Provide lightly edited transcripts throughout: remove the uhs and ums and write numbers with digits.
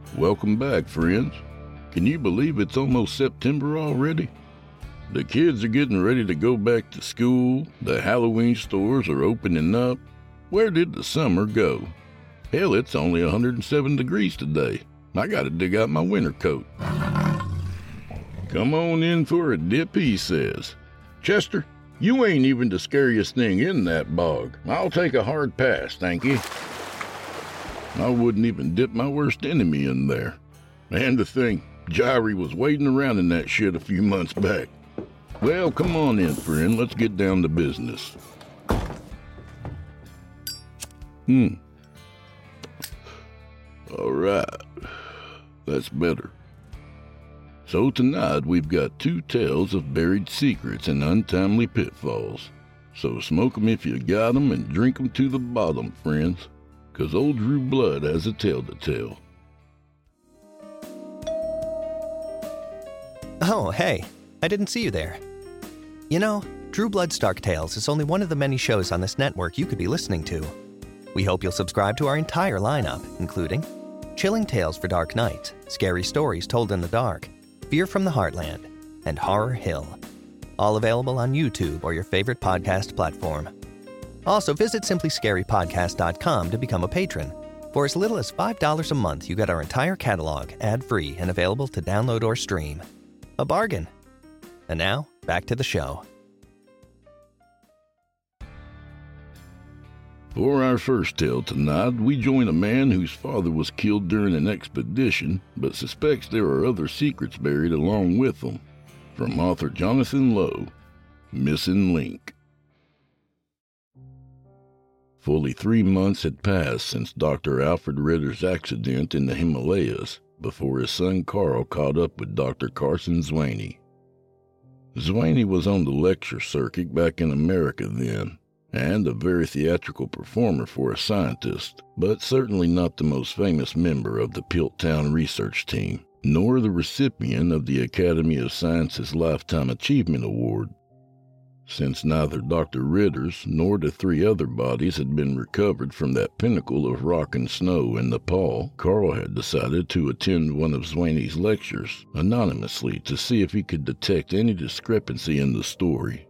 Welcome back, friends. Can you believe it's almost September already? The kids are getting ready to go back to school, the Halloween stores are opening up. Where did the summer go? Hell, it's only 107 degrees today. I gotta dig out my winter coat. Come on in for a dip, he says. Chester, you ain't even the scariest thing in that bog. I'll take a hard pass, thank you. I wouldn't even dip my worst enemy in there. And to think, Jyrie was wading around in that shit a few months back. Well, come on in, friend. Let's get down to business. All right. That's better. So tonight we've got 2 tales of buried secrets and untimely pitfalls. So smoke 'em if you got 'em and drink 'em to the bottom, friends. 'Cause old Drew Blood has a tale to tell. Oh, hey. I didn't see you there. You know, Drew Blood's Dark Tales is only one of the many shows on this network you could be listening to. We hope you'll subscribe to our entire lineup, including Chilling Tales for Dark Nights, Scary Stories Told in the Dark, Fear from the Heartland, and Horror Hill. All available on YouTube or your favorite podcast platform. Also, visit simplyscarypodcast.com to become a patron. For as little as $5 a month, you get our entire catalog ad-free and available to download or stream. A bargain. And now, back to the show. For our first tale tonight, we join a man whose father was killed during an expedition, but suspects there are other secrets buried along with them. From author Jonathan Lowe, Missing Link. Fully 3 months had passed since Dr. Alfred Ritter's accident in the Himalayas, before his son Carl caught up with Dr. Carson Zwaney. Zwaney was on the lecture circuit back in America then, and a very theatrical performer for a scientist, but certainly not the most famous member of the Piltdown research team, nor the recipient of the Academy of Sciences Lifetime Achievement Award. Since neither Dr. Ritter's nor the 3 other bodies had been recovered from that pinnacle of rock and snow in Nepal, Carl had decided to attend one of Zwaney's lectures anonymously to see if he could detect any discrepancy in the story.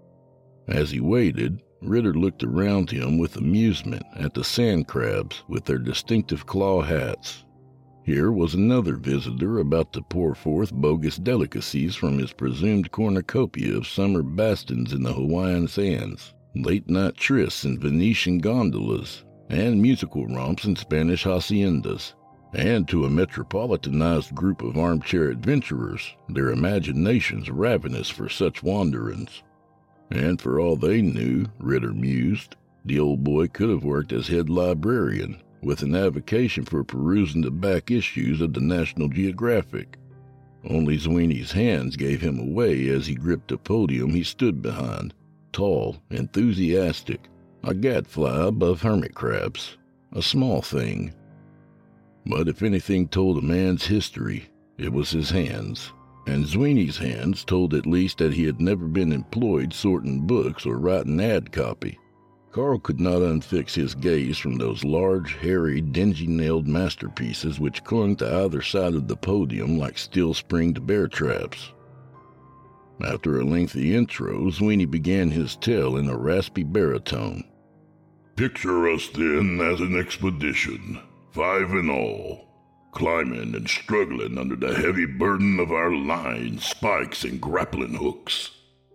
As he waited, Ritter looked around him with amusement at the sand crabs with their distinctive claw hats. Here was another visitor about to pour forth bogus delicacies from his presumed cornucopia of summer bastions in the Hawaiian sands, late-night trysts in Venetian gondolas, and musical romps in Spanish haciendas, and to a metropolitanized group of armchair adventurers, their imaginations ravenous for such wanderings. And for all they knew, Ritter mused, the old boy could have worked as head librarian, with an avocation for perusing the back issues of the National Geographic. Only Zwaney's hands gave him away as he gripped a podium he stood behind, tall, enthusiastic, a gadfly above hermit crabs, a small thing. But if anything told a man's history, it was his hands, and Zwaney's hands told at least that he had never been employed sorting books or writing ad copy. Carl could not unfix his gaze from those large, hairy, dingy-nailed masterpieces which clung to either side of the podium like steel-springed bear traps. After a lengthy intro, Zwaney began his tale in a raspy baritone. Picture us then as an expedition, 5 in all, climbing and struggling under the heavy burden of our lines, spikes, and grappling hooks.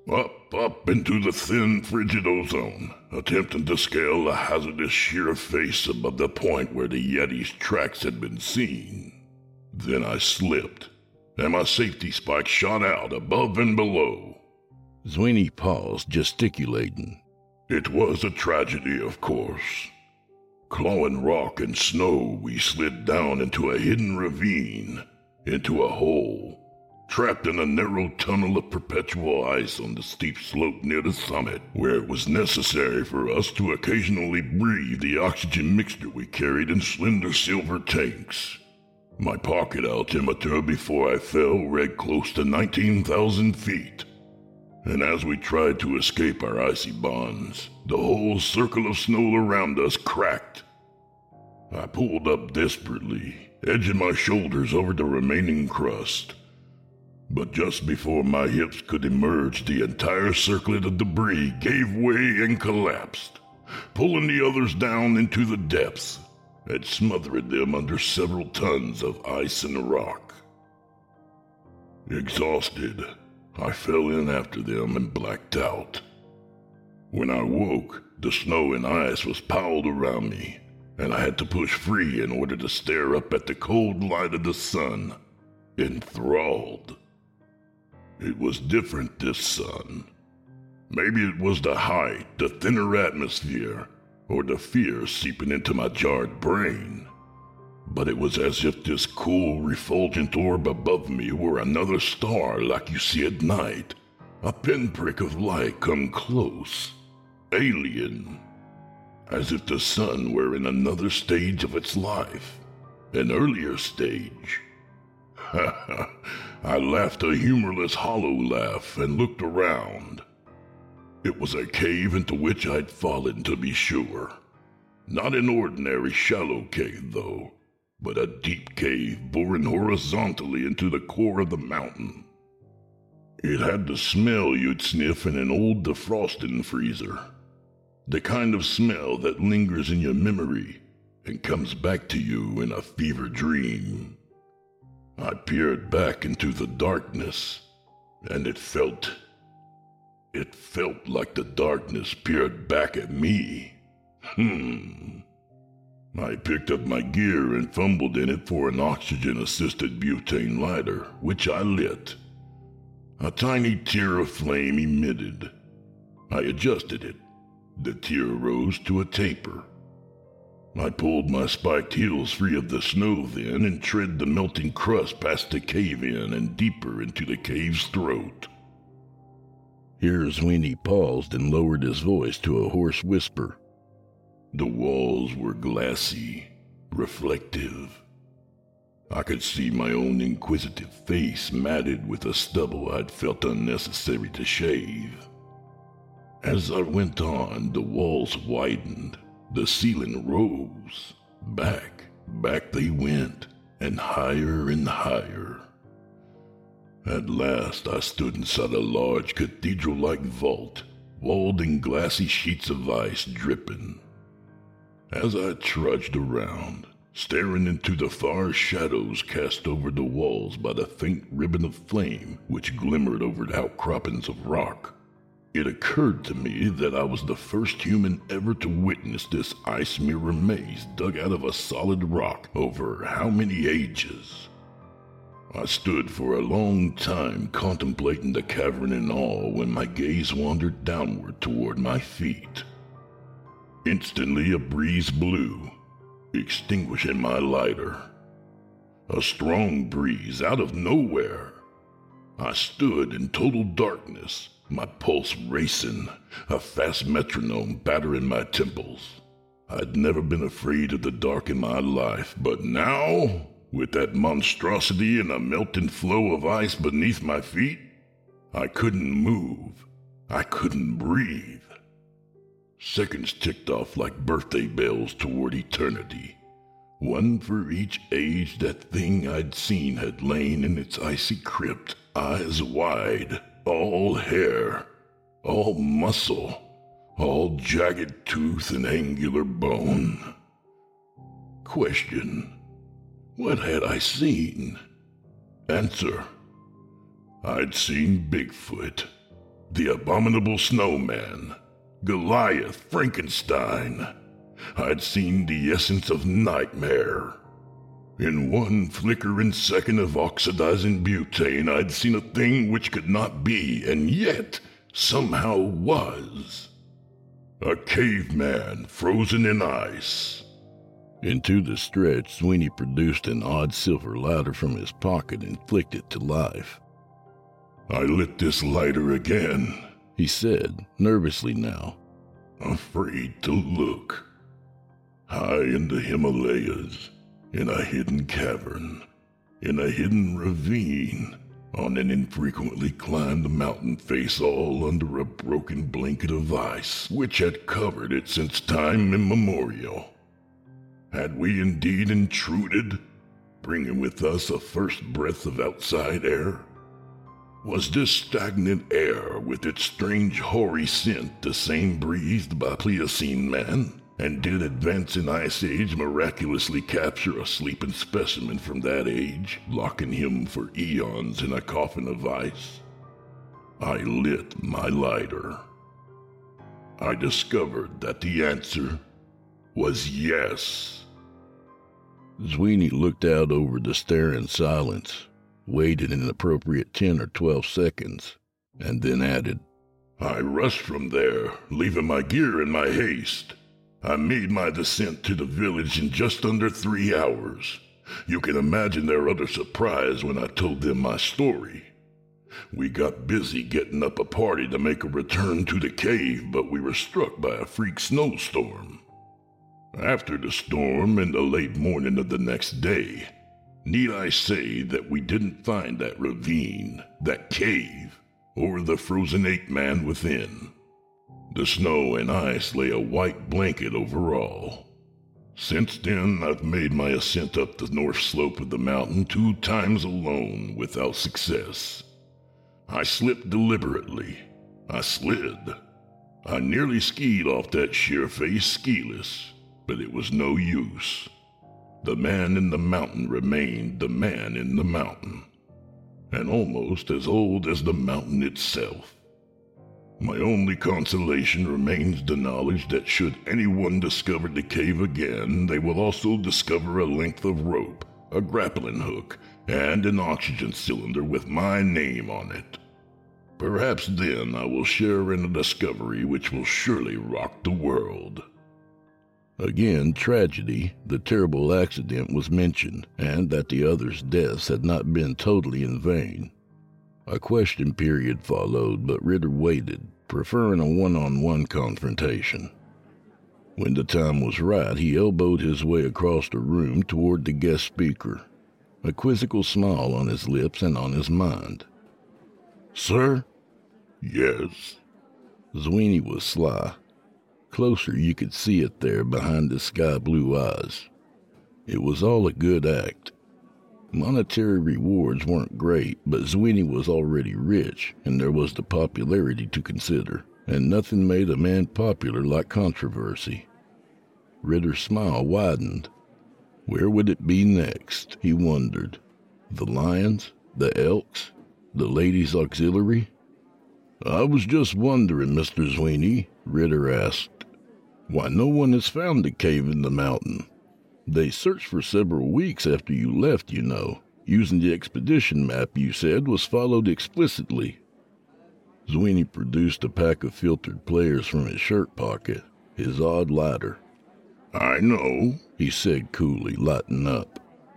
Up into the thin, frigid ozone, attempting to scale the hazardous sheer face above the point where the Yeti's tracks had been seen. Then I slipped, and my safety spike shot out above and below. Zwaney paused, gesticulating. It was a tragedy, of course. Clawing rock and snow, we slid down into a hidden ravine, into a hole, trapped in a narrow tunnel of perpetual ice on the steep slope near the summit, where it was necessary for us to occasionally breathe the oxygen mixture we carried in slender silver tanks. My pocket altimeter before I fell read close to 19,000 feet. And as we tried to escape our icy bonds, the whole circle of snow around us cracked. I pulled up desperately, edging my shoulders over the remaining crust. But just before my hips could emerge, the entire circlet of debris gave way and collapsed, pulling the others down into the depths and smothering them under several tons of ice and rock. Exhausted, I fell in after them and blacked out. When I woke, the snow and ice was piled around me, and I had to push free in order to stare up at the cold light of the sun, enthralled. It was different this sun. Maybe it was the height, the thinner atmosphere, or the fear seeping into my jarred brain. But it was as if this cool, refulgent orb above me were another star like you see at night, a pinprick of light come close, alien, as if the sun were in another stage of its life, an earlier stage. I laughed a humorless hollow laugh and looked around. It was a cave into which I'd fallen, to be sure. Not an ordinary shallow cave, though, but a deep cave boring horizontally into the core of the mountain. It had the smell you'd sniff in an old defrosting freezer. The kind of smell that lingers in your memory and comes back to you in a fever dream. I peered back into the darkness, and it felt like the darkness peered back at me. I picked up my gear and fumbled in it for an oxygen-assisted butane lighter, which I lit. A tiny tear of flame emitted. I adjusted it. The tear rose to a taper. I pulled my spiked heels free of the snow then and tread the melting crust past the cave-in and deeper into the cave's throat. Here Sweeney paused and lowered his voice to a hoarse whisper. The walls were glassy, reflective. I could see my own inquisitive face matted with a stubble I'd felt unnecessary to shave. As I went on, the walls widened, the ceiling rose. Back they went, and higher and higher. At last I stood inside a large cathedral-like vault, walled in glassy sheets of ice dripping. As I trudged around, staring into the far shadows cast over the walls by the faint ribbon of flame which glimmered over the outcroppings of rock, it occurred to me that I was the first human ever to witness this ice mirror maze dug out of a solid rock over how many ages. I stood for a long time contemplating the cavern in awe when my gaze wandered downward toward my feet. Instantly a breeze blew, extinguishing my lighter. A strong breeze out of nowhere. I stood in total darkness, my pulse racing, a fast metronome battering my temples. I'd never been afraid of the dark in my life, but now, with that monstrosity and a melting flow of ice beneath my feet, I couldn't move. I couldn't breathe. Seconds ticked off like birthday bells toward eternity. One for each age that thing I'd seen had lain in its icy crypt, eyes wide, all hair, all muscle, all jagged tooth and angular bone. Question: what had I seen? Answer: I'd seen Bigfoot, the abominable snowman, Goliath, Frankenstein. I'd seen the essence of nightmare. In one flickering second of oxidizing butane, I'd seen a thing which could not be, and yet somehow was. A caveman frozen in ice. Into the stretch, Sweeney produced an odd silver lighter from his pocket and flicked it to life. I lit this lighter again, he said, nervously now, afraid to look. High in the Himalayas, in a hidden cavern, in a hidden ravine, on an infrequently climbed mountain face all under a broken blanket of ice which had covered it since time immemorial. Had we indeed intruded? bringing with us a first breath of outside air? Was this stagnant air with its strange hoary scent the same breathed by Pliocene man? And did advancing Ice Age miraculously capture a sleeping specimen from that age, locking him for eons in a coffin of ice? I lit my lighter. I discovered that the answer was yes. Sweeney looked out over the staring silence, waited an appropriate 10 or 12 seconds, and then added, I rushed from there, leaving my gear in my haste. I made my descent to the village in just under 3 hours. You can imagine their utter surprise when I told them my story. We got busy getting up a party to make a return to the cave, but we were struck by a freak snowstorm. After the storm, in the late morning of the next day, need I say that we didn't find that ravine, that cave, or the frozen ape man within. The snow and ice lay a white blanket over all. Since then, I've made my ascent up the north slope of the mountain 2 times alone without success. I slipped deliberately. I slid. I nearly skied off that sheer-face skiless, but it was no use. The man in the mountain remained the man in the mountain, and almost as old as the mountain itself. My only consolation remains the knowledge that should anyone discover the cave again, they will also discover a length of rope, a grappling hook, and an oxygen cylinder with my name on it. Perhaps then I will share in a discovery which will surely rock the world. Again, tragedy, the terrible accident was mentioned, and that the others' deaths had not been totally in vain. A question period followed, but Ritter waited, preferring a one-on-one confrontation. When the time was right, he elbowed his way across the room toward the guest speaker, a quizzical smile on his lips and on his mind. Sir? Yes. Sweeney was sly. Closer you could see it there behind his sky-blue eyes. It was all a good act. Monetary rewards weren't great, but Sweeney was already rich, and there was the popularity to consider, and nothing made a man popular like controversy. Ritter's smile widened. Where would it be next, he wondered. The Lions? The Elks? The Ladies' Auxiliary? I was just wondering, Mr. Sweeney, Ritter asked, why no one has found the cave in the mountain. They searched for several weeks after you left, you know, using the expedition map you said was followed explicitly. Sweeney produced a pack of filtered players from his shirt pocket, his odd lighter. I know, he said coolly, lighting up.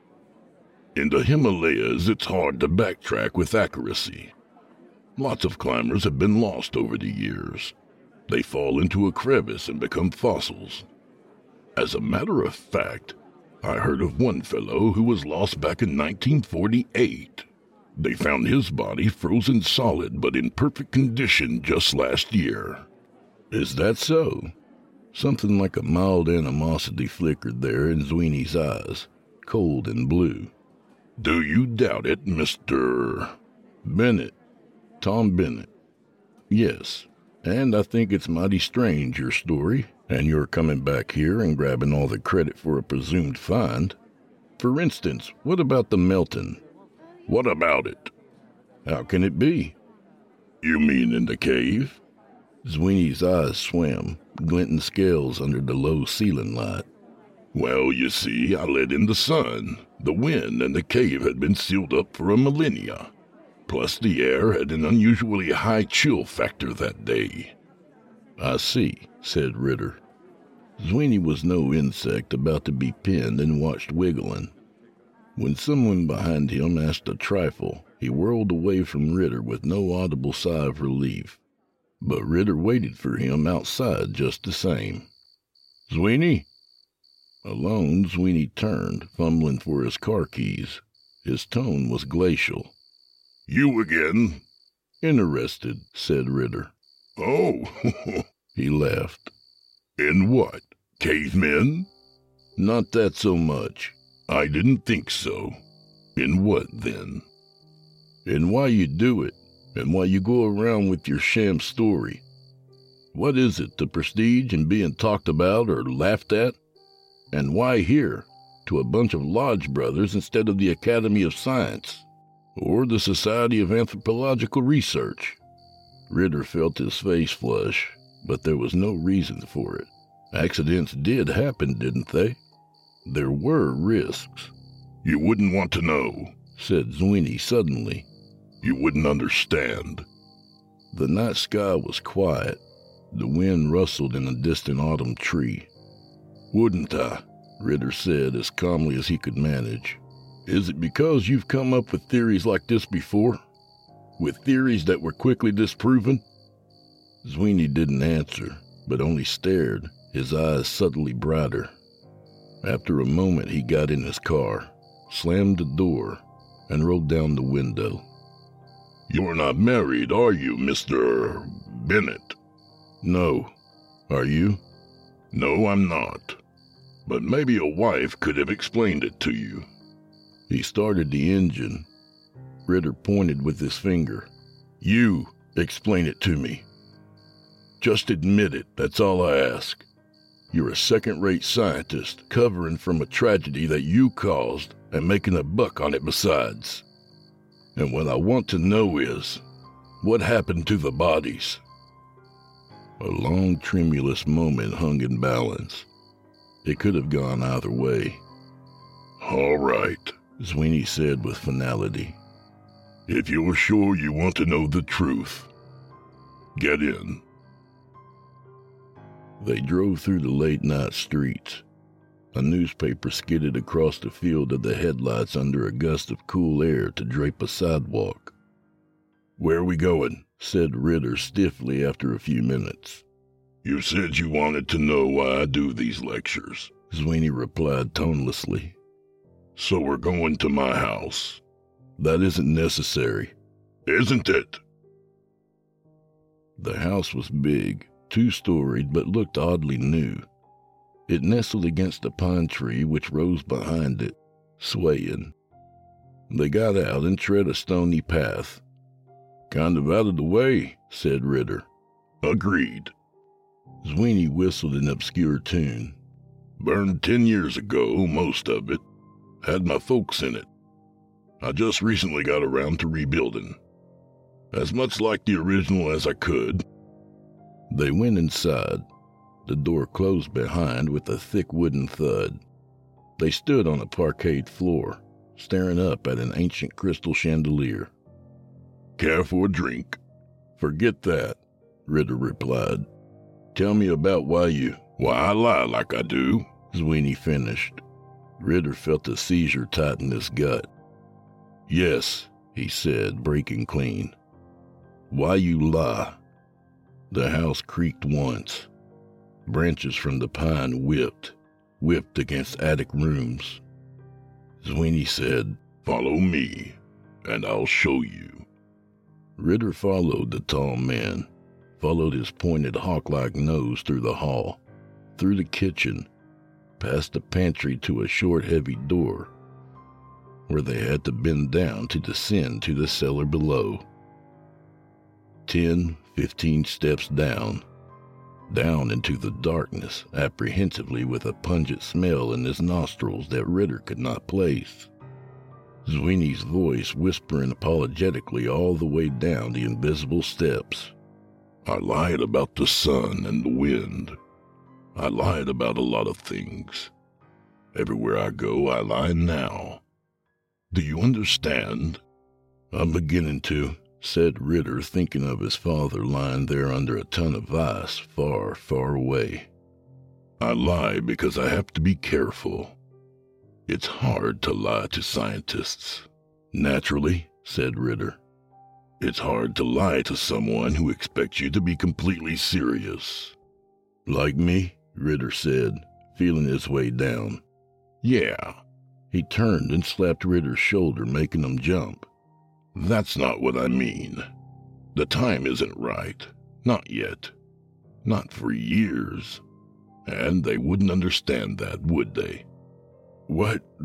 In the Himalayas, it's hard to backtrack with accuracy. Lots of climbers have been lost over the years. They fall into a crevice and become fossils. As a matter of fact, I heard of one fellow who was lost back in 1948. They found his body frozen solid but in perfect condition just last year. Is that so? Something like a mild animosity flickered there in Sweeney's eyes, cold and blue. Do you doubt it, Mr. Bennett? Tom Bennett. Yes, and I think it's mighty strange, your story, and you're coming back here and grabbing all the credit for a presumed find. For instance, what about the Melton? What about it? How can it be? You mean in the cave? Sweeney's eyes swam, glinting scales under the low ceiling light. Well, you see, I let in the sun. The wind and the cave had been sealed up for a millennia. Plus the air had an unusually high chill factor that day. I see, said Ritter. Sweeney was no insect about to be pinned and watched wiggling. When someone behind him asked a trifle, he whirled away from Ritter with no audible sigh of relief. But Ritter waited for him outside just the same. Sweeney? Alone, Sweeney turned, fumbling for his car keys. His tone was glacial. You again? Interested, said Ritter. Oh, he laughed. In what? Cavemen? Not that so much. I didn't think so. In what, then? In why you do it, and why you go around with your sham story. What is it, the prestige and being talked about or laughed at? And why here, to a bunch of lodge brothers instead of the Academy of Science, or the Society of Anthropological Research? Ritter felt his face flush, but there was no reason for it. Accidents did happen, didn't they? There were risks. You wouldn't want to know, said Zweeney suddenly. You wouldn't understand. The night sky was quiet. The wind rustled in a distant autumn tree. Wouldn't I? Ritter said as calmly as he could manage. Is it because you've come up with theories like this before? With theories that were quickly disproven? Zweeney didn't answer, but only stared, his eyes subtly brighter. After a moment he got in his car, slammed the door, and rolled down the window. You're not married, are you, Mr. Bennett? No. Are you? No, I'm not. But maybe a wife could have explained it to you. He started the engine. Ritter pointed with his finger. You explain it to me. Just admit it, that's all I ask. You're a second-rate scientist covering from a tragedy that you caused and making a buck on it besides. And what I want to know is, what happened to the bodies? A long, tremulous moment hung in balance. It could have gone either way. All right, Zweeney said with finality. If you're sure you want to know the truth, get in. They drove through the late-night streets. A newspaper skidded across the field of the headlights under a gust of cool air to drape a sidewalk. Where are we going? Said Ritter stiffly after a few minutes. You said you wanted to know why I do these lectures, Zweeney replied tonelessly. So we're going to my house. That isn't necessary. Isn't it? The house was big, two-storied, but looked oddly new. It nestled against a pine tree which rose behind it, swaying. They got out and tread a stony path. Kind of out of the way, said Ritter. Agreed. Zweeney whistled an obscure tune. Burned 10 years ago, most of it. Had my folks in it. I just recently got around to rebuilding. As much like the original as I could. They went inside. The door closed behind with a thick wooden thud. They stood on a parquet floor, staring up at an ancient crystal chandelier. Care for a drink? Forget that, Ritter replied. Tell me about why I lie like I do, Zweeney finished. Ritter felt a seizure tighten his gut. Yes, he said, breaking clean. Why you lie? The house creaked once. Branches from the pine whipped against attic rooms. Zweeney said, Follow me, and I'll show you. Ritter followed the tall man, followed his pointed hawk-like nose through the hall, through the kitchen, past the pantry to a short, heavy door, where they had to bend down to descend to the cellar below. 10, 15 steps down into the darkness, apprehensively with a pungent smell in his nostrils that Ritter could not place. Zweeney's voice whispering apologetically all the way down the invisible steps. I lied about the sun and the wind. I lied about a lot of things. Everywhere I go, I lie now. Do you understand? I'm beginning to, said Ritter, thinking of his father lying there under a ton of ice, far, far away. I lie because I have to be careful. It's hard to lie to scientists. Naturally, said Ritter. It's hard to lie to someone who expects you to be completely serious. Like me, Ritter said, feeling his way down. Yeah. He turned and slapped Ritter's shoulder, making him jump. That's not what I mean. The time isn't right. Not yet. Not for years. And they wouldn't understand that, would they? What?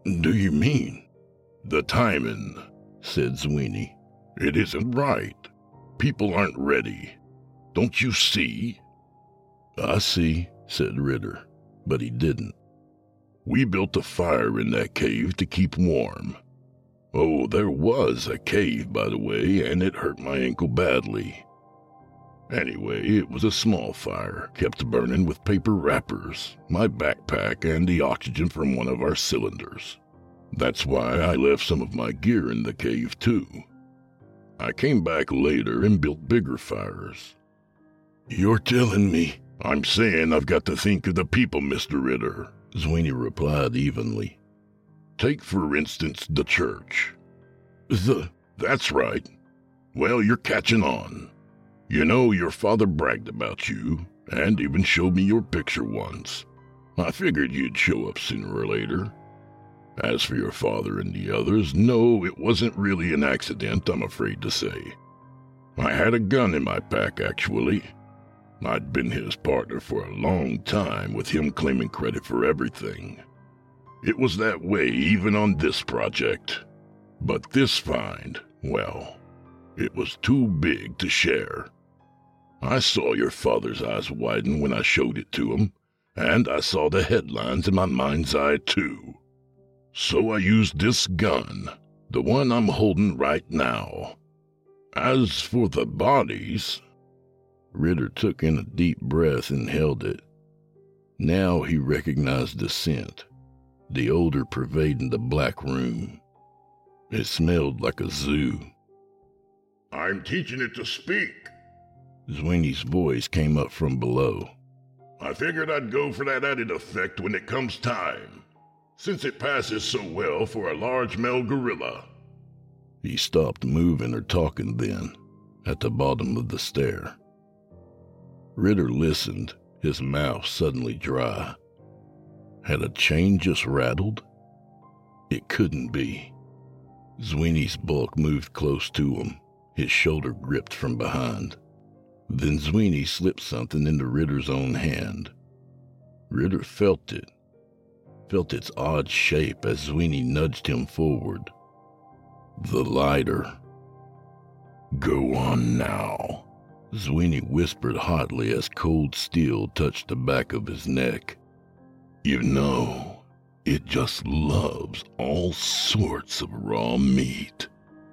Do you mean? The timing, said Sweeney. It isn't right. People aren't ready. Don't you see? I see, said Ritter, but he didn't. We built a fire in that cave to keep warm. Oh, there was a cave, by the way, and it hurt my ankle badly. Anyway, it was a small fire, kept burning with paper wrappers, my backpack, and the oxygen from one of our cylinders. That's why I left some of my gear in the cave, too. I came back later and built bigger fires. You're telling me? I'm saying I've got to think of the people, Mr. Ritter, Sweeney replied evenly. Take, for instance, the church. That's right. Well, you're catching on. You know, your father bragged about you, and even showed me your picture once. I figured you'd show up sooner or later. As for your father and the others, no, it wasn't really an accident, I'm afraid to say. I had a gun in my pack, actually. I'd been his partner for a long time, with him claiming credit for everything. It was that way even on this project. But this find, well, it was too big to share. I saw your father's eyes widen when I showed it to him, and I saw the headlines in my mind's eye too. So I used this gun, the one I'm holding right now. As for the bodies... Ritter took in a deep breath and held it. Now he recognized the scent, the odor pervading the black room. It smelled like a zoo. I'm teaching it to speak. Sweeney's voice came up from below. I figured I'd go for that added effect when it comes time, since it passes so well for a large male gorilla. He stopped moving or talking then, at the bottom of the stair. Ritter listened, his mouth suddenly dry. Had a chain just rattled? It couldn't be. Sweeney's bulk moved close to him, his shoulder gripped from behind. Then Sweeney slipped something into Ritter's own hand. Ritter felt its odd shape as Sweeney nudged him forward. The lighter. Go on now, Sweeney whispered hotly as cold steel touched the back of his neck. You know, it just loves all sorts of raw meat.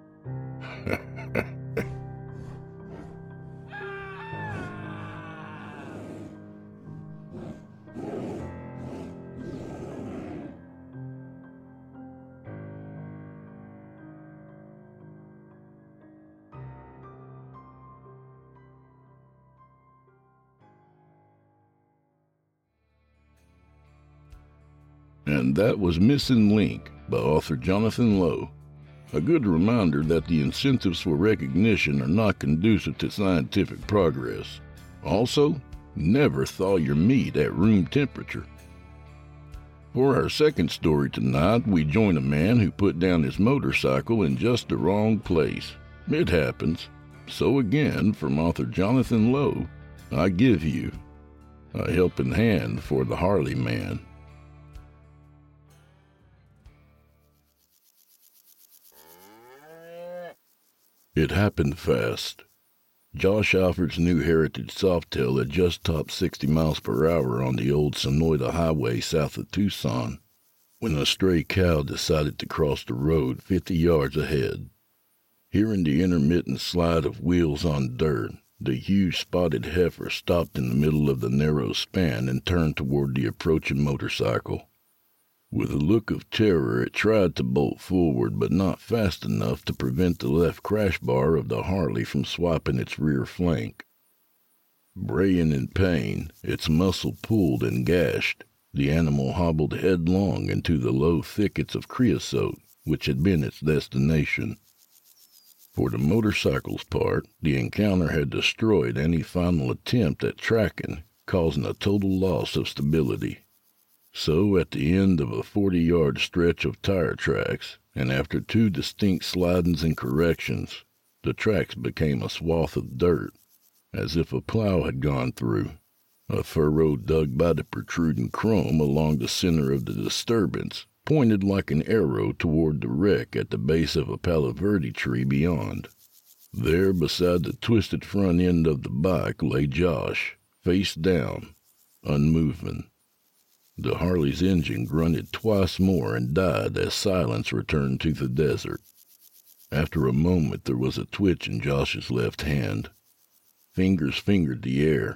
And that was Missing Link by author Jonathan Lowe. A good reminder that the incentives for recognition are not conducive to scientific progress. Also, never thaw your meat at room temperature. For our second story tonight, we join a man who put down his motorcycle in just the wrong place. It happens. So again, from author Jonathan Lowe, I give you A Helping Hand for the Harley Man. It happened fast. Josh Alford's new Heritage Softail had just topped 60 miles per hour on the old Sonoyta Highway south of Tucson when a stray cow decided to cross the road 50 yards ahead. Hearing the intermittent slide of wheels on dirt, the huge spotted heifer stopped in the middle of the narrow span and turned toward the approaching motorcycle. With a look of terror, it tried to bolt forward, but not fast enough to prevent the left crash bar of the Harley from swiping its rear flank. Braying in pain, its muscle pulled and gashed, the animal hobbled headlong into the low thickets of creosote, which had been its destination. For the motorcycle's part, the encounter had destroyed any final attempt at tracking, causing a total loss of stability. So, at the end of a 40-yard stretch of tire tracks, and after 2 distinct slidings and corrections, the tracks became a swath of dirt, as if a plow had gone through, a furrow dug by the protruding chrome along the center of the disturbance, pointed like an arrow toward the wreck at the base of a Palo Verde tree beyond. There, beside the twisted front end of the bike, lay Josh, face down, unmoving. The Harley's engine grunted twice more and died as silence returned to the desert. After a moment, there was a twitch in Josh's left hand. Fingers fingered the air.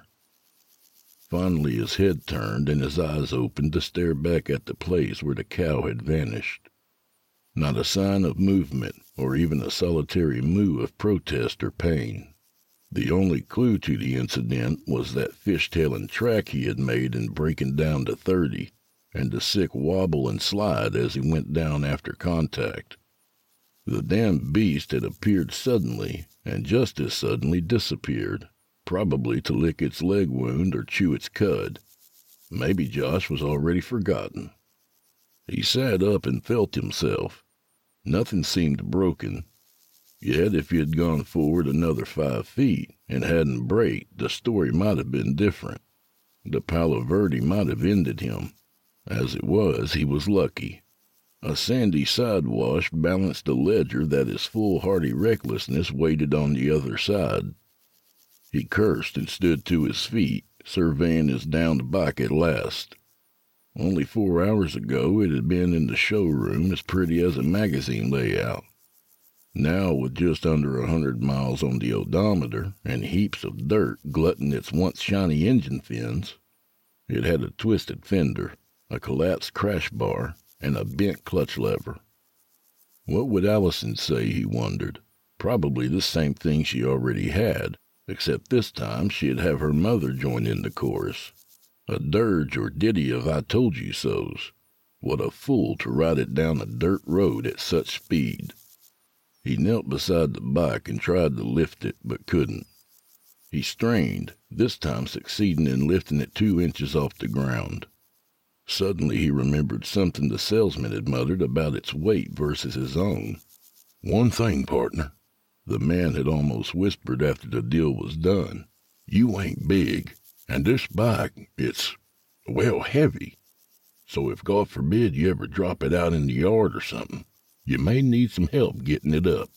Finally, his head turned and his eyes opened to stare back at the place where the cow had vanished. Not a sign of movement, or even a solitary moo of protest or pain. The only clue to the incident was that fishtailing track he had made in breaking down to 30, and the sick wobble and slide as he went down after contact. The damned beast had appeared suddenly, and just as suddenly disappeared, probably to lick its leg wound or chew its cud. Maybe Josh was already forgotten. He sat up and felt himself. Nothing seemed broken. Yet if he had gone forward another 5 feet and hadn't braked, the story might have been different. The Palo Verde might have ended him. As it was, he was lucky. A sandy sidewash balanced a ledger that his foolhardy recklessness weighted on the other side. He cursed and stood to his feet, surveying his downed bike at last. Only 4 hours ago it had been in the showroom as pretty as a magazine layout. Now, with just under 100 miles on the odometer and heaps of dirt glutting its once shiny engine fins, it had a twisted fender, a collapsed crash bar, and a bent clutch lever. What would Allison say, he wondered? Probably the same thing she already had, except this time she'd have her mother join in the chorus. A dirge or ditty of I told you so's. What a fool to ride it down a dirt road at such speed. He knelt beside the bike and tried to lift it, but couldn't. He strained, this time succeeding in lifting it 2 inches off the ground. Suddenly he remembered something the salesman had muttered about its weight versus his own. "One thing, partner," the man had almost whispered after the deal was done. "You ain't big, and this bike, it's, well, heavy. So if, God forbid, you ever drop it out in the yard or something, you may need some help getting it up."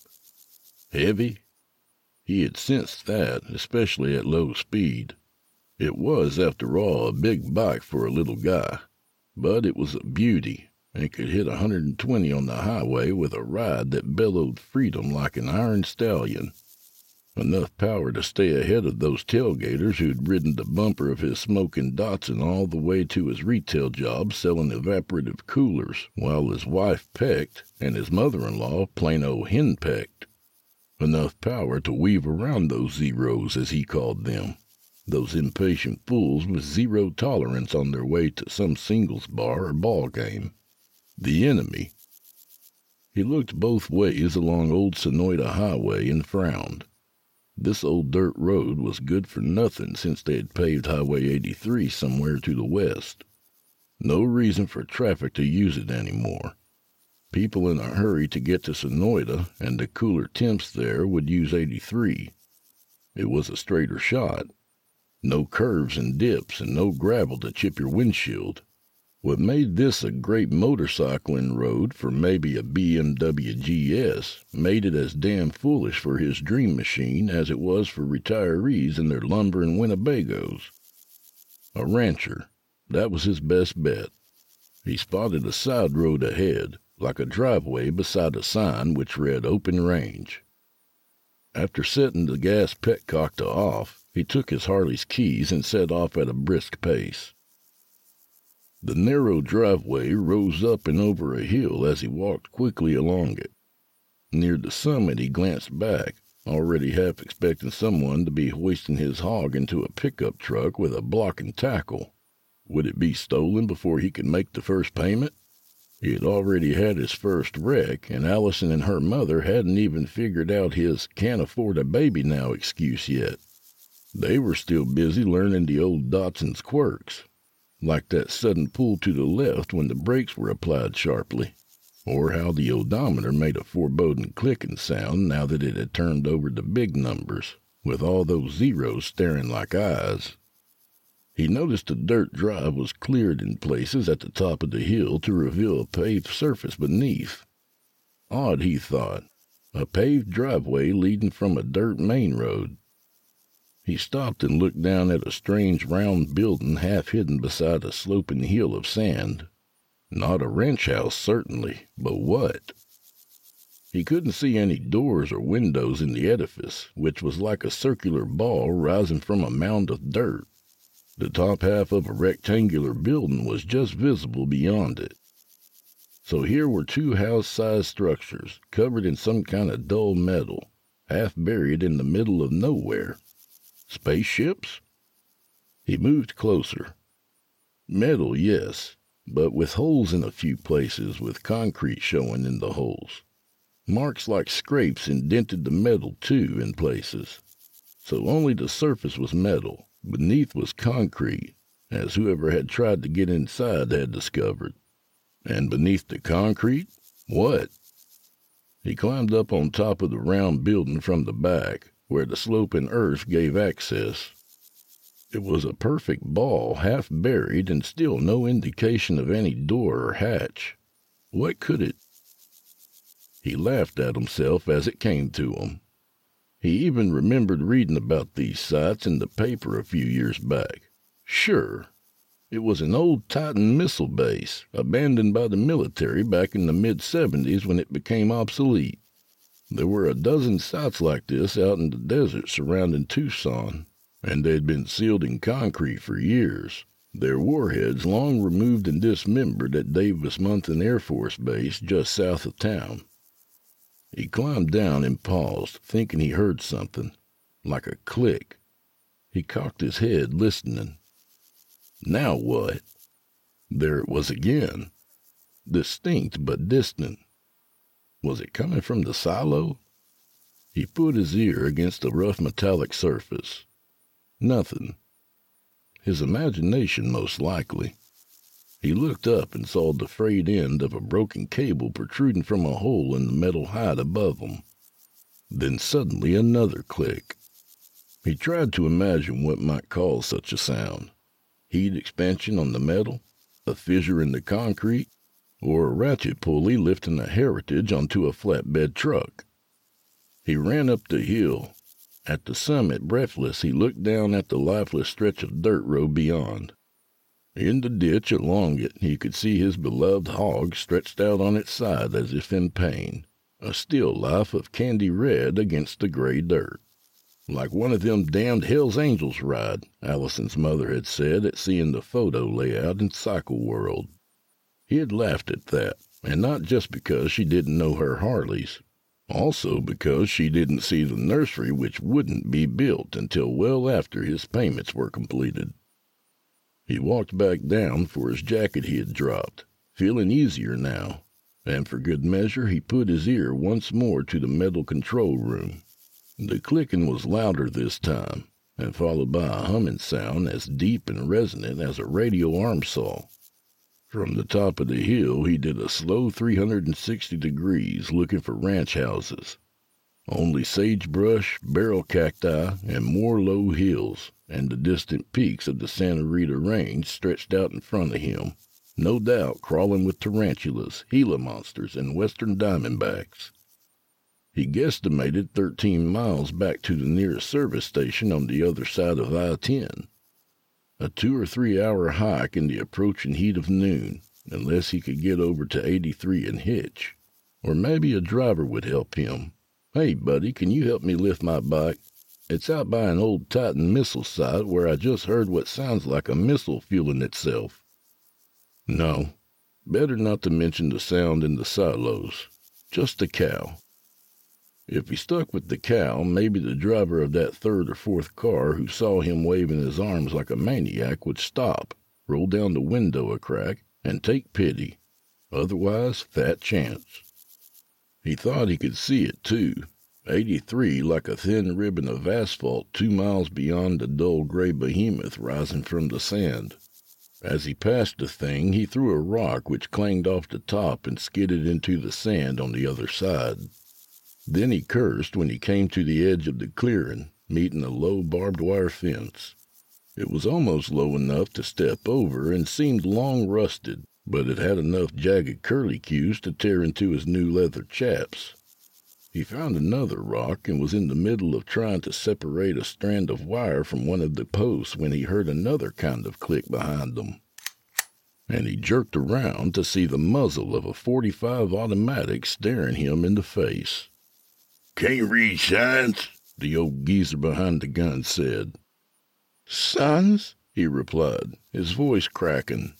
Heavy? He had sensed that, especially at low speed. It was, after all, a big bike for a little guy, but it was a beauty, and could hit 120 on the highway with a ride that bellowed freedom like an iron stallion. Enough power to stay ahead of those tailgaters who'd ridden the bumper of his smoking Datsun all the way to his retail job selling evaporative coolers while his wife pecked and his mother-in-law plain-old henpecked. Enough power to weave around those zeros, as he called them, those impatient fools with zero tolerance on their way to some singles bar or ball game. The enemy. He looked both ways along Old Sonoyta Highway and frowned. This old dirt road was good for nothing since they had paved Highway 83 somewhere to the west. No reason for traffic to use it anymore. People in a hurry to get to Sonoyta and the cooler temps there would use 83. It was a straighter shot. No curves and dips and no gravel to chip your windshield. What made this a great motorcycling road for maybe a BMW GS made it as damn foolish for his dream machine as it was for retirees in their lumbering Winnebagos. A rancher, that was his best bet. He spotted a side road ahead, like a driveway beside a sign which read Open Range. After setting the gas petcock to off, he took his Harley's keys and set off at a brisk pace. The narrow driveway rose up and over a hill as he walked quickly along it. Near the summit he glanced back, already half expecting someone to be hoisting his hog into a pickup truck with a block and tackle. Would it be stolen before he could make the first payment? He had already had his first wreck, and Allison and her mother hadn't even figured out his "can't afford a baby now" excuse yet. They were still busy learning the old Datsun's quirks, like that sudden pull to the left when the brakes were applied sharply, or how the odometer made a foreboding clicking sound now that it had turned over the big numbers, with all those zeros staring like eyes. He noticed the dirt drive was cleared in places at the top of the hill to reveal a paved surface beneath. Odd, he thought. A paved driveway leading from a dirt main road. He stopped and looked down at a strange round building half hidden beside a sloping hill of sand. Not a ranch house, certainly, but what? He couldn't see any doors or windows in the edifice, which was like a circular ball rising from a mound of dirt. The top half of a rectangular building was just visible beyond it. So here were two house-sized structures, covered in some kind of dull metal, half buried in the middle of nowhere. Spaceships? He moved closer. Metal, yes, but with holes in a few places, with concrete showing in the holes. Marks like scrapes indented the metal, too, in places. So only the surface was metal. Beneath was concrete, as whoever had tried to get inside had discovered. And beneath the concrete, what? He climbed up on top of the round building from the back, where the sloping earth gave access. It was a perfect ball, half buried, and still no indication of any door or hatch. What could it? He laughed at himself as it came to him. He even remembered reading about these sites in the paper a few years back. Sure, it was an old Titan missile base, abandoned by the military back in the mid-70s when it became obsolete. There were a dozen sites like this out in the desert surrounding Tucson, and they'd been sealed in concrete for years, their warheads long removed and dismembered at Davis-Monthan Air Force Base just south of town. He climbed down and paused, thinking he heard something, like a click. He cocked his head, listening. Now what? There it was again. Distinct but distant. Was it coming from the silo? He put his ear against the rough metallic surface. Nothing. His imagination, most likely. He looked up and saw the frayed end of a broken cable protruding from a hole in the metal hide above him. Then suddenly another click. He tried to imagine what might cause such a sound. Heat expansion on the metal, a fissure in the concrete, or a ratchet pulley lifting a heritage onto a flatbed truck. He ran up the hill. At the summit, breathless, he looked down at the lifeless stretch of dirt road beyond. In the ditch along it, he could see his beloved hog stretched out on its side as if in pain, a still life of candy red against the gray dirt. Like one of them damned Hell's Angels ride, Allison's mother had said at seeing the photo layout in Cycle World. He had laughed at that, and not just because she didn't know her Harleys, also because she didn't see the nursery, which wouldn't be built until well after his payments were completed. He walked back down for his jacket he had dropped, feeling easier now, and for good measure he put his ear once more to the metal control room. The clicking was louder this time, and followed by a humming sound as deep and resonant as a radio arm saw. From the top of the hill he did a slow 360 degrees looking for ranch houses. Only sagebrush, barrel cacti, and more low hills, and the distant peaks of the Santa Rita Range stretched out in front of him, no doubt crawling with tarantulas, Gila monsters, and western diamondbacks. He guesstimated 13 miles back to the nearest service station on the other side of I-10. A 2 or 3 hour hike in the approaching heat of noon, unless he could get over to 83 and hitch. Or maybe a driver would help him. Hey, buddy, can you help me lift my bike? It's out by an old Titan missile site where I just heard what sounds like a missile fueling itself. No, better not to mention the sound in the silos. Just the cow. If he stuck with the cow, maybe the driver of that third or fourth car who saw him waving his arms like a maniac would stop, roll down the window a crack, and take pity. Otherwise, fat chance. He thought he could see it, too. 83 like a thin ribbon of asphalt 2 miles beyond the dull gray behemoth rising from the sand. As he passed the thing, he threw a rock which clanged off the top and skidded into the sand on the other side. Then he cursed when he came to the edge of the clearing, meeting a low barbed wire fence. It was almost low enough to step over and seemed long rusted, but it had enough jagged curlicues to tear into his new leather chaps. He found another rock and was in the middle of trying to separate a strand of wire from one of the posts when he heard another kind of click behind him. And he jerked around to see the muzzle of a .45 automatic staring him in the face. "Can't read signs?" the old geezer behind the gun said. "Signs?" he replied, his voice cracking.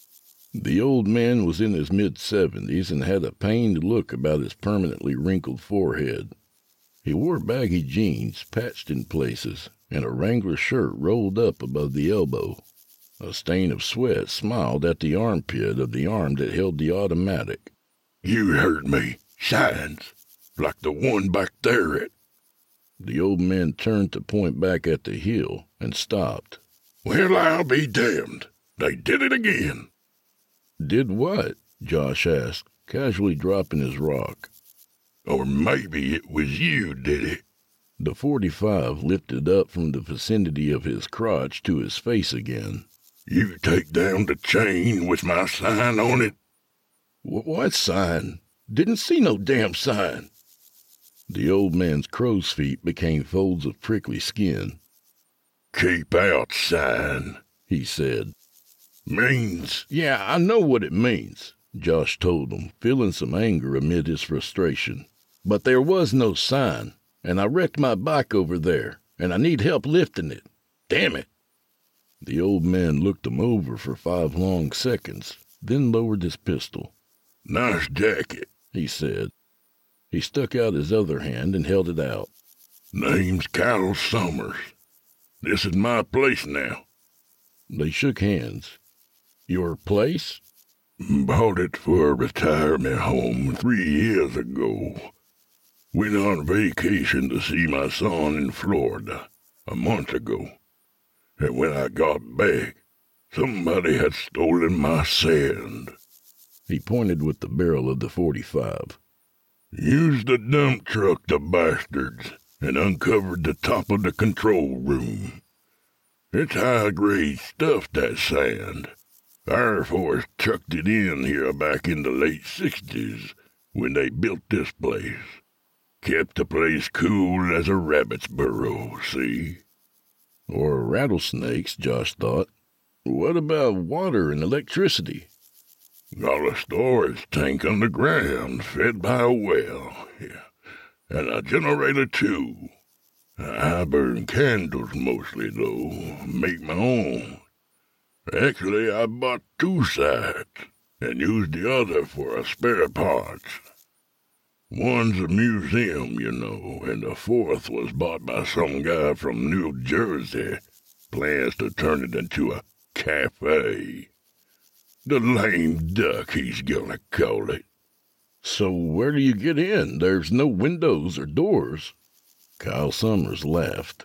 The old man was in his mid-70s and had a pained look about his permanently wrinkled forehead. He wore baggy jeans, patched in places, and a Wrangler shirt rolled up above the elbow. A stain of sweat smiled at the armpit of the arm that held the automatic. "You heard me. Signs. Like the one back there at—" The old man turned to point back at the hill and stopped. "Well, I'll be damned. They did it again." "Did what?" Josh asked, casually dropping his rock. "Or maybe it was you did it." The .45 lifted up from the vicinity of his crotch to his face again. "You take down the chain with my sign on it." "What sign? Didn't see no damn sign." The old man's crow's feet became folds of prickly skin. "Keep out sign," he said. "Means—" "Yeah, I know what it means," Josh told him, feeling some anger amid his frustration. "But there was no sign, and I wrecked my bike over there, and I need help lifting it. Damn it." The old man looked him over for 5 long seconds, then lowered his pistol. "Nice jacket," he said. He stuck out his other hand and held it out. "Name's Kyle Summers. This is my place now." They shook hands. "Your place?" "Bought it for a retirement home 3 years ago. Went on vacation to see my son in Florida a month ago. And when I got back, somebody had stolen my sand." He pointed with the barrel of the .45. "Used the dump truck, the bastards, and uncovered the top of the control room. It's high-grade stuff, that sand. Air Force trucked it in here back in the late '60s when they built this place. Kept the place cool as a rabbit's burrow, see?" Or rattlesnakes, Josh thought. What about water and electricity? "Got a storage tank underground, fed by a well. Yeah. And a generator, too. I burn candles mostly, though. Make my own. Actually, I bought 2 sites and used the other for spare parts. One's a museum, you know, and the 4th was bought by some guy from New Jersey. Plans to turn it into a cafe. The lame duck, he's gonna call it." "So where do you get in? There's no windows or doors." Kyle Summers laughed.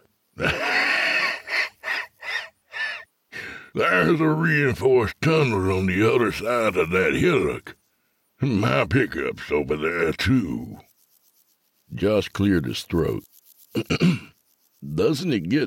"There's a reinforced tunnel on the other side of that hillock. My pickup's over there, too." Josh cleared his throat. "Doesn't it get,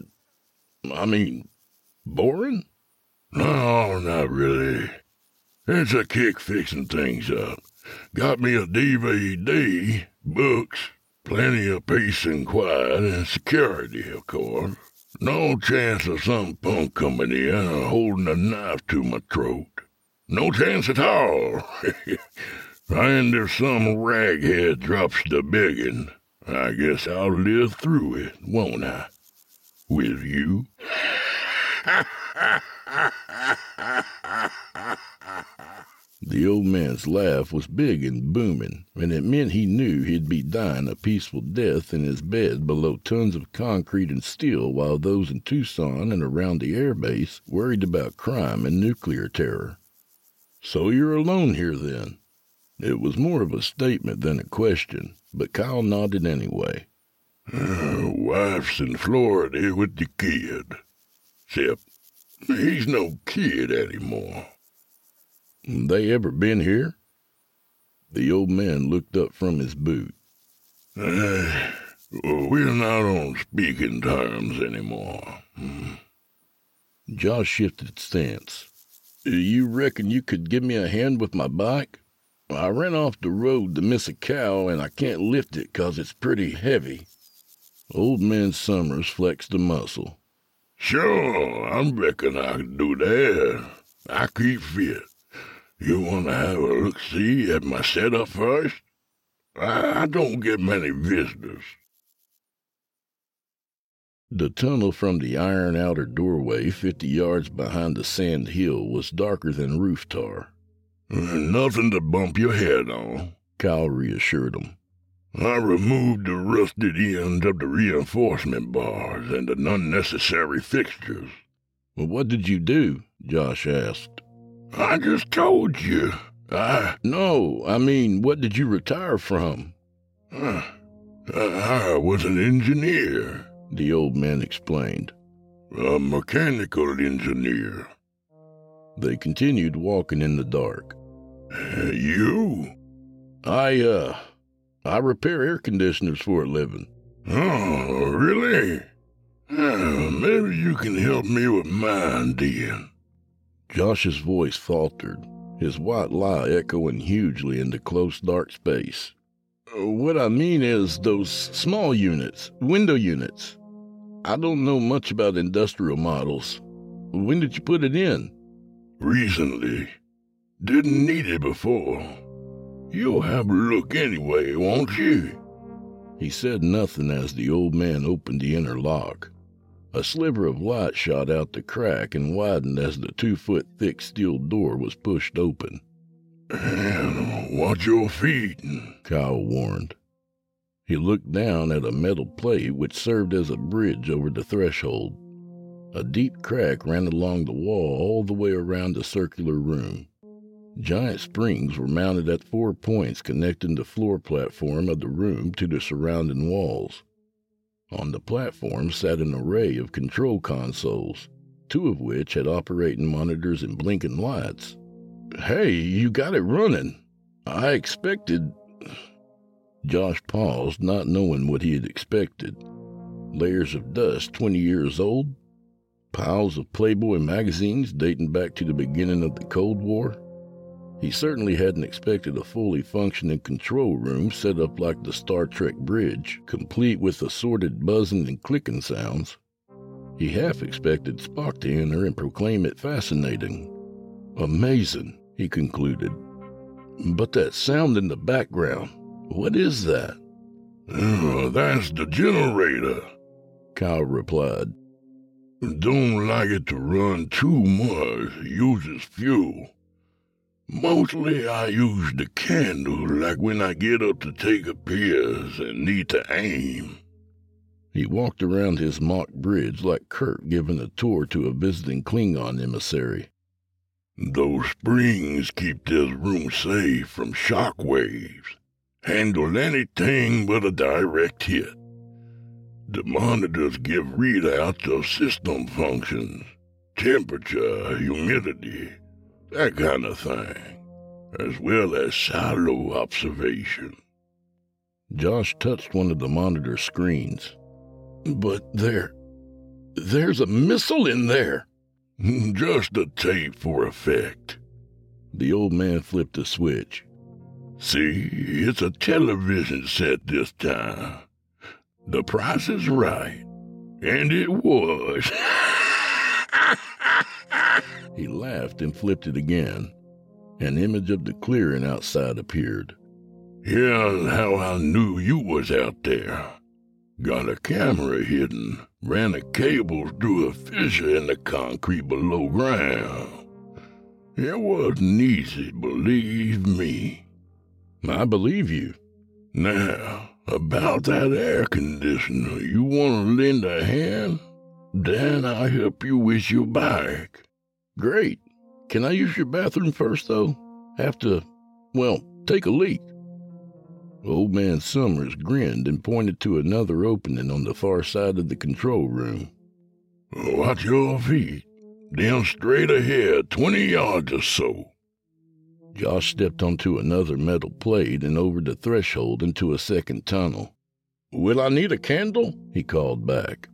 boring?" "No, not really. It's a kick fixing things up. Got me a DVD, books, plenty of peace and quiet, and security, of course. No chance of some punk coming in and holding a knife to my throat. No chance at all. And if some raghead drops the biggin, I guess I'll live through it, won't I? With you?" The old man's laugh was big and booming, and it meant he knew he'd be dying a peaceful death in his bed below tons of concrete and steel while those in Tucson and around the airbase worried about crime and nuclear terror. "So you're alone here, then?" It was more of a statement than a question, but Kyle nodded anyway. "Wife's in Florida with the kid. Except he's no kid anymore." "They ever been here?" The old man looked up from his boot. We're not on speaking terms anymore." Josh shifted stance. You reckon you could give me a hand with my bike? I ran off the road to miss a cow, and I can't lift it 'cause it's pretty heavy. Old man Summers flexed a muscle. Sure, I reckon I can do that. I keep fit. You want to have a look-see at my setup first? I don't get many visitors. The tunnel from the iron outer doorway 50 yards behind the sand hill was darker than roof tar. Nothing to bump your head on, Kyle reassured him. I removed the rusted ends of the reinforcement bars and the unnecessary fixtures. Well, what did you do? Josh asked. I just told you. No, I mean, what did you retire from? I was an engineer, the old man explained. A mechanical engineer. They continued walking in the dark. You? I repair air conditioners for a living. Oh, really? Maybe you can help me with mine, then. Josh's voice faltered, his white lie echoing hugely in the close dark space. What I mean is those small units, window units. I don't know much about industrial models. When did you put it in? Recently. Didn't need it before. You'll have a look anyway, won't you? He said nothing as the old man opened the inner lock. A sliver of light shot out the crack and widened as the 2-foot-thick steel door was pushed open. Watch your feet, Kyle warned. He looked down at a metal plate which served as a bridge over the threshold. A deep crack ran along the wall all the way around the circular room. Giant springs were mounted at 4 points connecting the floor platform of the room to the surrounding walls. On the platform sat an array of control consoles, 2 of which had operating monitors and blinking lights. Hey, you got it running. I expected... Josh paused, not knowing what he had expected. Layers of dust 20 years old? Piles of Playboy magazines dating back to the beginning of the Cold War? He certainly hadn't expected a fully functioning control room set up like the Star Trek bridge, complete with assorted buzzing and clicking sounds. He half expected Spock to enter and proclaim it fascinating. Amazing, he concluded. But that sound in the background, what is that? Oh, that's the generator, Kyle replied. Don't like it to run too much, uses fuel. Mostly I use the candle like when I get up to take a piss and need to aim. He walked around his mock bridge like Kirk giving a tour to a visiting Klingon emissary. Those springs keep this room safe from shock waves. Handle anything but a direct hit. The monitors give readouts of system functions, temperature, humidity, that kind of thing, as well as silo observation. Josh touched one of the monitor screens. But there's a missile in there. Just a tape for effect. The old man flipped a switch. See, it's a television set this time. The price is right. And it was. He laughed and flipped it again. An image of the clearing outside appeared. Here's how I knew you was out there. Got a camera hidden, ran a cable through a fissure in the concrete below ground. It wasn't easy, believe me. I believe you. Now, about that air conditioner, you want to lend a hand? Then I'll help you with your bike. Great. Can I use your bathroom first, though? Have to, take a leak. Old man Summers grinned and pointed to another opening on the far side of the control room. Watch your feet. Then straight ahead, 20 yards or so. Josh stepped onto another metal plate and over the threshold into a second tunnel. Will I need a candle? He called back.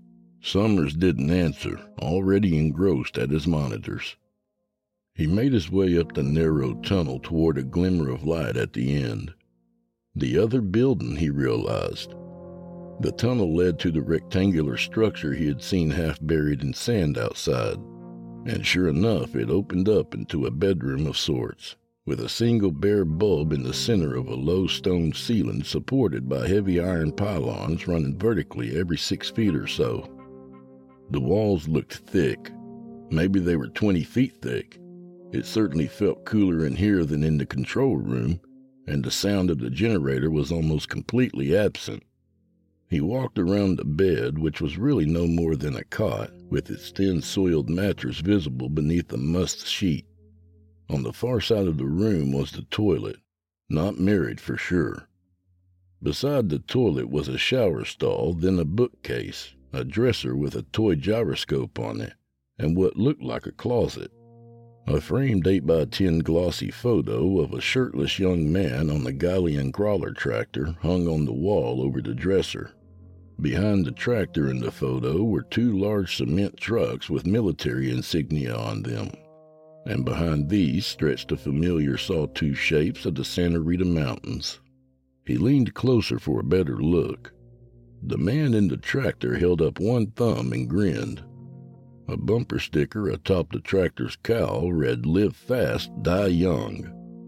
Summers didn't answer, already engrossed at his monitors. He made his way up the narrow tunnel toward a glimmer of light at the end. The other building, he realized. The tunnel led to the rectangular structure he had seen half buried in sand outside, and sure enough, it opened up into a bedroom of sorts, with a single bare bulb in the center of a low stone ceiling supported by heavy iron pylons running vertically every 6 feet or so. The walls looked thick. Maybe they were 20 feet thick. It certainly felt cooler in here than in the control room, and the sound of the generator was almost completely absent. He walked around the bed, which was really no more than a cot, with its thin soiled mattress visible beneath a mussed sheet. On the far side of the room was the toilet, not married for sure. Beside the toilet was a shower stall, then a bookcase, a dresser with a toy gyroscope on it, and what looked like a closet. A framed 8x10 glossy photo of a shirtless young man on the Galleon crawler tractor hung on the wall over the dresser. Behind the tractor in the photo were 2 large cement trucks with military insignia on them, and behind these stretched the familiar sawtooth shapes of the Santa Rita Mountains. He leaned closer for a better look. The man in the tractor held up one thumb and grinned. A bumper sticker atop the tractor's cowl read, "Live fast, die young."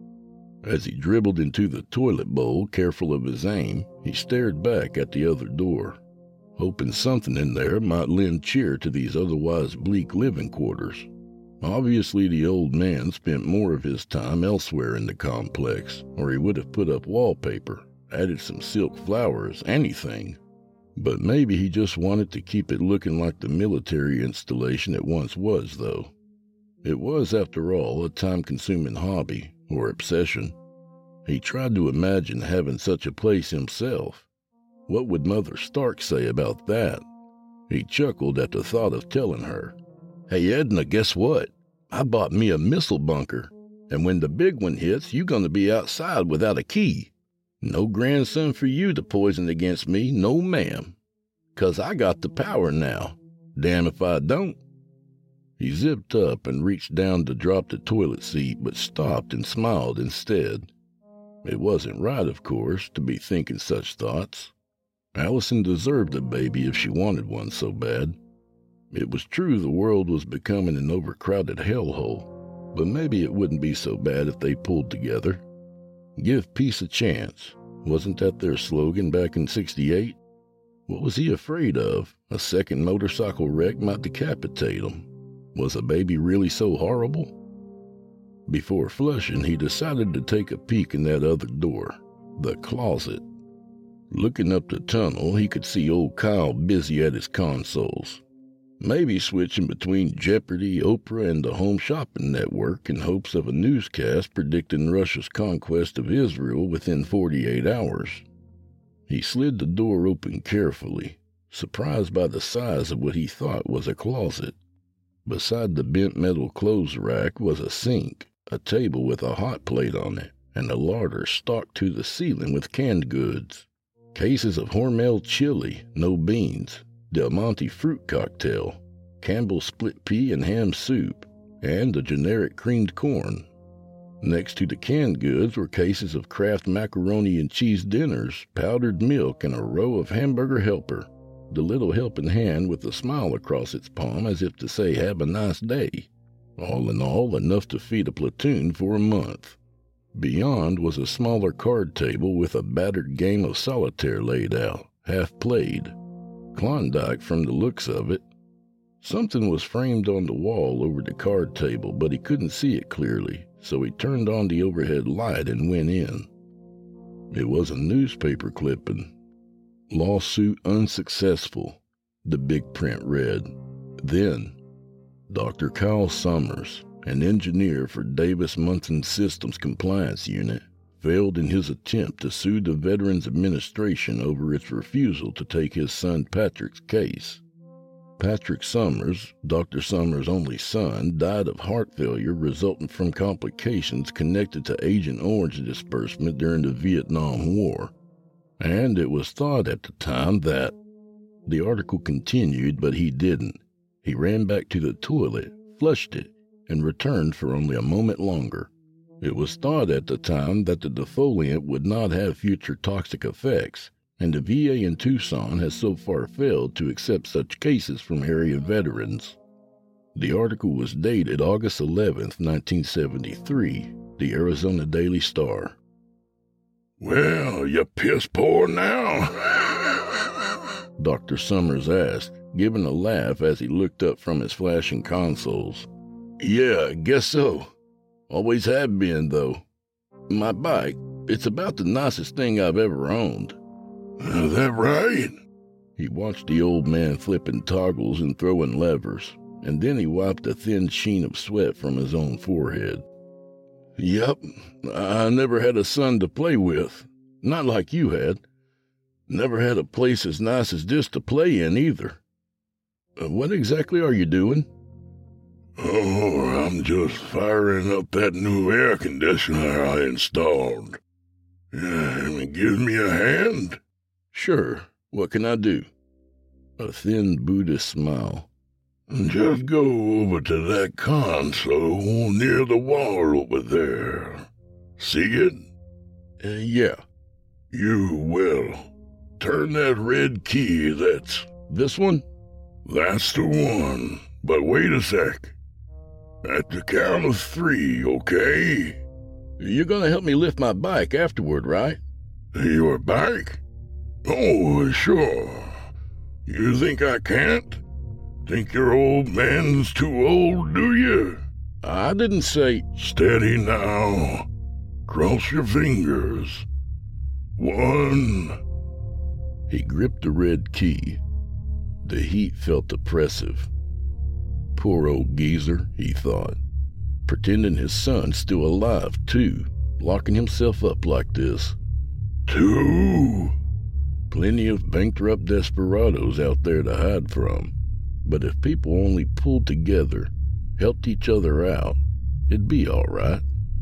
As he dribbled into the toilet bowl, careful of his aim, he stared back at the other door, hoping something in there might lend cheer to these otherwise bleak living quarters. Obviously, the old man spent more of his time elsewhere in the complex, or he would have put up wallpaper, added some silk flowers, anything. But maybe he just wanted to keep it looking like the military installation it once was, though. It was, after all, a time-consuming hobby, or obsession. He tried to imagine having such a place himself. What would Mother Stark say about that? He chuckled at the thought of telling her. "Hey, Edna, guess what? I bought me a missile bunker, and when the big one hits, you're going to be outside without a key. No grandson for you to poison against me, no ma'am. 'Cause I got the power now. Damn if I don't." He zipped up and reached down to drop the toilet seat, but stopped and smiled instead. It wasn't right, of course, to be thinking such thoughts. Allison deserved a baby if she wanted one so bad. It was true the world was becoming an overcrowded hellhole, but maybe it wouldn't be so bad if they pulled together. Give peace a chance. Wasn't that their slogan back in '68? What was he afraid of? A second motorcycle wreck might decapitate him. Was a baby really so horrible? Before flushing, he decided to take a peek in that other door, the closet. Looking up the tunnel, he could see old Kyle busy at his consoles, maybe switching between Jeopardy, Oprah, and the Home Shopping Network in hopes of a newscast predicting Russia's conquest of Israel within 48 hours. He slid the door open carefully, surprised by the size of what he thought was a closet. Beside the bent metal clothes rack was a sink, a table with a hot plate on it, and a larder stalked to the ceiling with canned goods. Cases of Hormel chili, no beans, Del Monte fruit cocktail, Campbell's split pea and ham soup, and a generic creamed corn. Next to the canned goods were cases of Kraft macaroni and cheese dinners, powdered milk, and a row of Hamburger Helper, the little helping hand with a smile across its palm as if to say, "Have a nice day." All in all, enough to feed a platoon for a month. Beyond was a smaller card table with a battered game of solitaire laid out, half played. Klondike from the looks of it. Something was framed on the wall over the card table, but he couldn't see it clearly, so he turned on the overhead light and went in. It was a newspaper clipping. "Lawsuit unsuccessful," the big print read. Then, Dr. Kyle Summers, an engineer for Davis Munson Systems Compliance Unit, failed in his attempt to sue the Veterans Administration over its refusal to take his son Patrick's case. Patrick Summers, Dr. Summers' only son, died of heart failure resulting from complications connected to Agent Orange disbursement during the Vietnam War, and it was thought at the time that The article continued, but he didn't. He ran back to the toilet, flushed it, and returned for only a moment longer. It was thought at the time that the defoliant would not have future toxic effects, and the VA in Tucson has so far failed to accept such cases from area veterans. The article was dated August 11th, 1973, the Arizona Daily Star. Well, you piss poor now? Dr. Summers asked, giving a laugh as he looked up from his flashing consoles. Yeah, guess so. Always have been, though. My bike, it's about the nicest thing I've ever owned. Is that right? He watched the old man flipping toggles and throwing levers, and then he wiped a thin sheen of sweat from his own forehead. Yep, I never had a son to play with. Not like you had. Never had a place as nice as this to play in, either. What exactly are you doing? Oh, I'm just firing up that new air conditioner I installed. Give me a hand? Sure. What can I do? A thin Buddhist smile. Just go over to that console near the wall over there. See it? Yeah. You will. Turn that red key, that's... This one? That's the one. But wait a sec. At the count of 3, okay? You're gonna help me lift my bike afterward, right? Your bike? Oh, sure. You think I can't? Think your old man's too old, do you? I didn't say... Steady now. Cross your fingers. 1. He gripped the red key. The heat felt oppressive. Poor old geezer, he thought. Pretending his son's still alive, too, locking himself up like this. 2. Plenty of bankrupt desperados out there to hide from. But if people only pulled together, helped each other out, it'd be all right.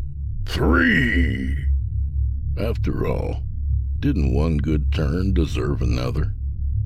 3. After all, didn't one good turn deserve another?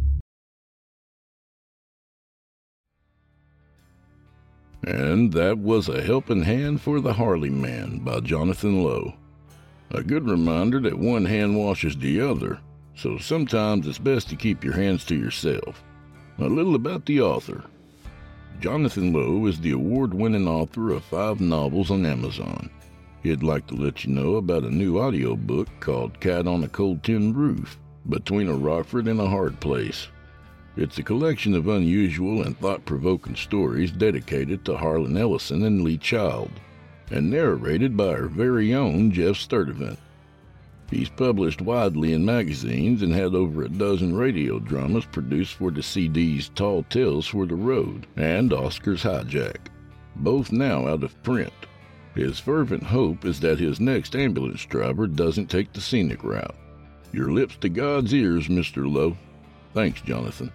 And that was A Helping Hand for the Harley Man by Jonathan Lowe. A good reminder that one hand washes the other, so sometimes it's best to keep your hands to yourself. A little about the author. Jonathan Lowe is the award-winning author of 5 novels on Amazon. He'd like to let you know about a new audiobook called Cat on a Cold Tin Roof, Between a Rockford and a Hard Place. It's a collection of unusual and thought-provoking stories dedicated to Harlan Ellison and Lee Child, and narrated by our very own Jeff Sturdivant. He's published widely in magazines and had over a dozen radio dramas produced for the CDs Tall Tales for the Road and Oscar's Hijack, both now out of print. His fervent hope is that his next ambulance driver doesn't take the scenic route. Your lips to God's ears, Mr. Lowe. Thanks, Jonathan.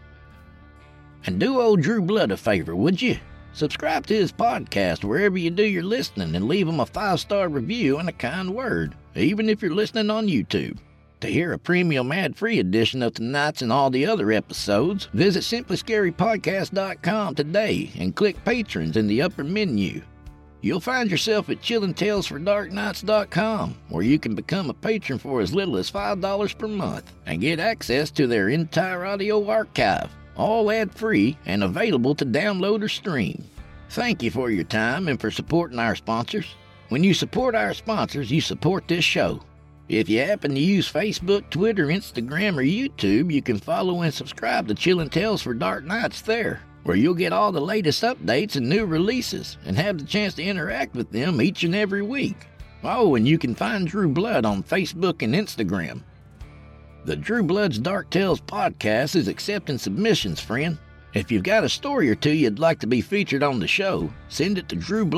And do old Drew Blood a favor, would you? Subscribe to his podcast wherever you do your listening and leave him a 5-star review and a kind word, even if you're listening on YouTube. To hear a premium ad-free edition of tonight's and all the other episodes, visit simplyscarypodcast.com today and click Patrons in the upper menu. You'll find yourself at chillintalesfordarknights.com, where you can become a patron for as little as $5 per month and get access to their entire audio archive, all ad-free and available to download or stream. Thank you for your time and for supporting our sponsors. When you support our sponsors, you support this show. If you happen to use Facebook, Twitter, Instagram, or YouTube, you can follow and subscribe to Chillin' Tales for Dark Nights there, where you'll get all the latest updates and new releases and have the chance to interact with them each and every week. Oh, and you can find Drew Blood on Facebook and Instagram. The Drew Blood's Dark Tales podcast is accepting submissions, friend. If you've got a story or two you'd like to be featured on the show, send it to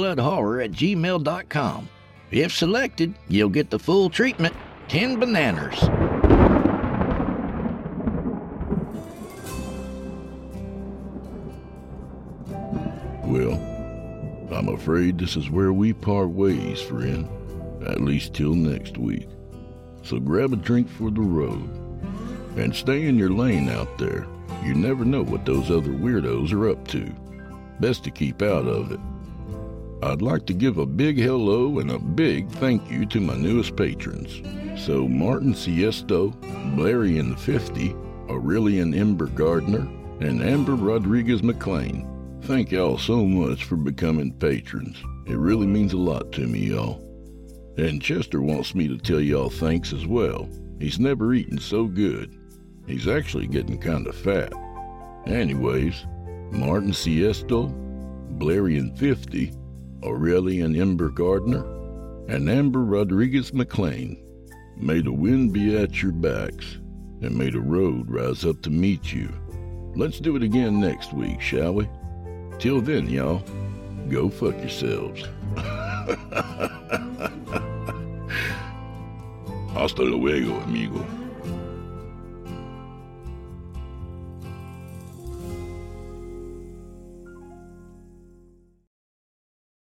drewbloodhorror@gmail.com. If selected, you'll get the full treatment, 10 bananas. Well, I'm afraid this is where we part ways, friend. At least till next week. So grab a drink for the road. And stay in your lane out there. You never know what those other weirdos are up to. Best to keep out of it. I'd like to give a big hello and a big thank you to my newest patrons. So Martin Siesto, Blarian 50, Aurelian Ember Gardner, and Amber Rodriguez McLean. Thank y'all so much for becoming patrons. It really means a lot to me, y'all. And Chester wants me to tell y'all thanks as well. He's never eaten so good. He's actually getting kind of fat. Anyways, Martin Siesto, Blarian 50, Aurelian Ember Gardner, and Amber Rodriguez McLean. May the wind be at your backs, and may the road rise up to meet you. Let's do it again next week, shall we? Till then, y'all, go fuck yourselves. Hasta luego, amigo.